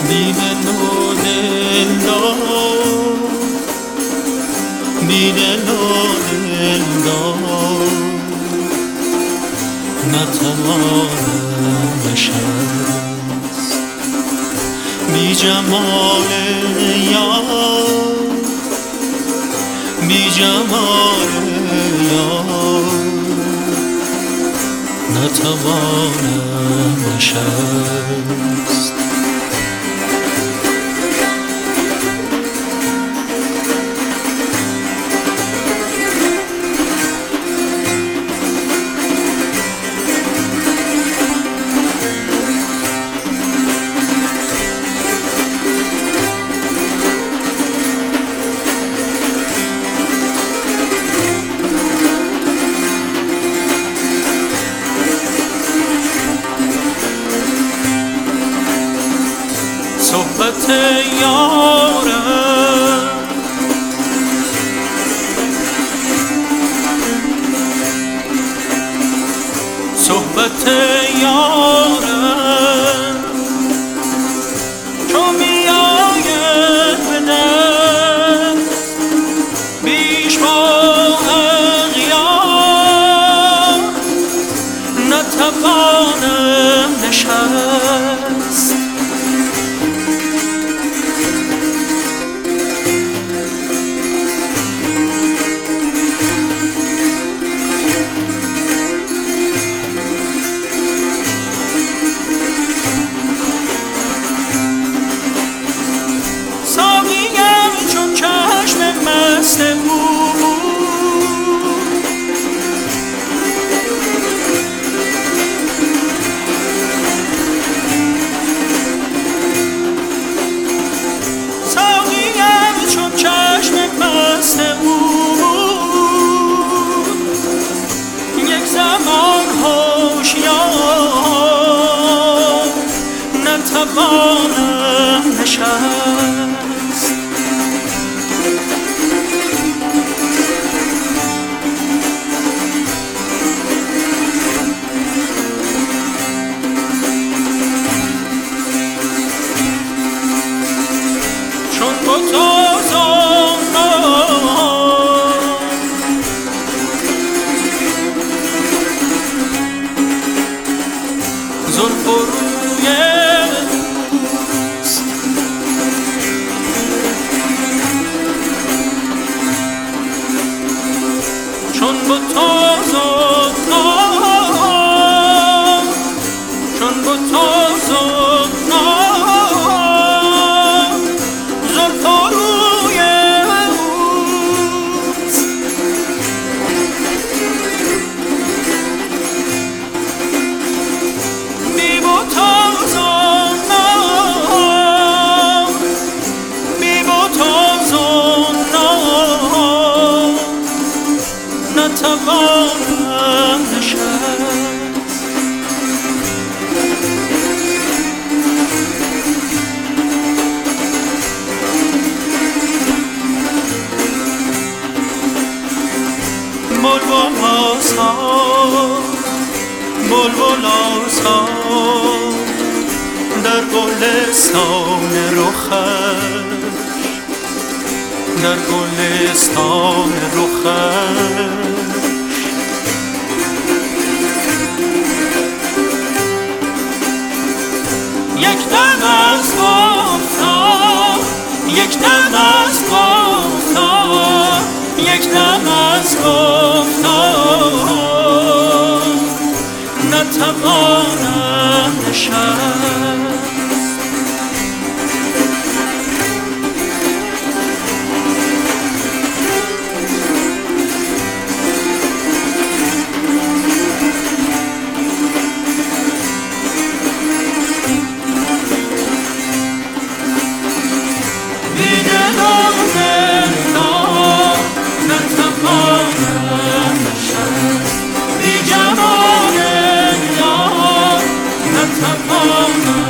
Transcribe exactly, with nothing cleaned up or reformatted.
بی دل و دلدار، بی دل و دلدار، نتوانم نشست. بی جمال یار، بی جمال یار، نتوانم نشست. صحبت یارم، صحبت یارم، چو میآید به دست بیش با اغیار، نتوانم نشست. مست او ساقیم چون چشم مست او، یک زمان هوشیار، نتوانم نشست. زلف و روی اوست، چون بتاز و نام، چون بتاز و نام، زلف و روی اوست. بی بتاز و نام، بی بتاز و نام، نتوانم نشست. بلبل آسان، بلبل آسان، در گلستان رخش، در گلستان رخش، یک دم از گفتار، یک دم از گفتار، یک دم از گفتار، نتوانم نشست. بی دل و دلدار، نتوانم نشست. بی جمال یار، نتوانم